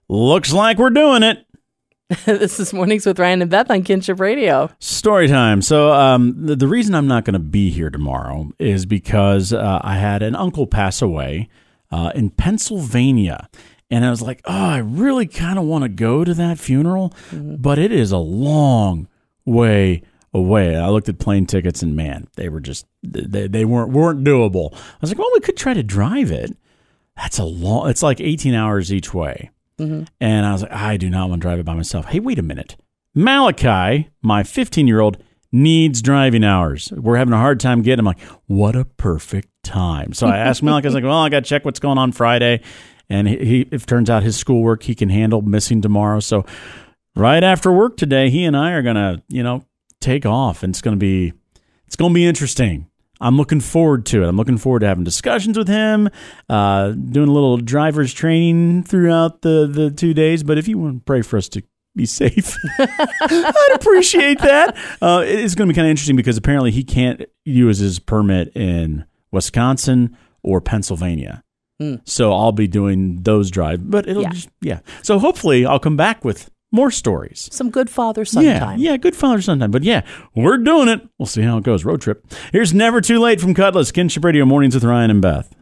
Looks like we're doing it. This is Mornings with Ryan and Beth on Kinship Radio. Story time. So the reason I'm not going to be here tomorrow is because I had an uncle pass away in Pennsylvania. And I was like, I really kind of want to go to that funeral, but it is a long way away. I looked at plane tickets and man, they were just, they weren't doable. I was like, well, we could try to drive it. It's like 18 hours each way. Mm-hmm. And I was like, I do not want to drive it by myself. Hey, wait a minute. Malachi, my 15-year-old, needs driving hours. We're having a hard time getting him. I'm like, what a perfect time. So I asked Malachi, I was like, well, I got to check what's going on Friday. And he if it turns out his schoolwork he can handle missing tomorrow. So right after work today, he and I are going to, take off. And it's going to be interesting. I'm looking forward to it. I'm looking forward to having discussions with him, doing a little driver's training throughout the 2 days. But if you want to pray for us to be safe, I'd appreciate that. It's going to be kind of interesting because apparently he can't use his permit in Wisconsin or Pennsylvania. So I'll be doing those drives, but it'll So hopefully I'll come back with more stories. Some good father-son time. Yeah, good father-son time. But yeah, we're doing it. We'll see how it goes. Road trip. Here's Never Too Late from Cutlass. Kinship Radio Mornings with Ryan and Beth.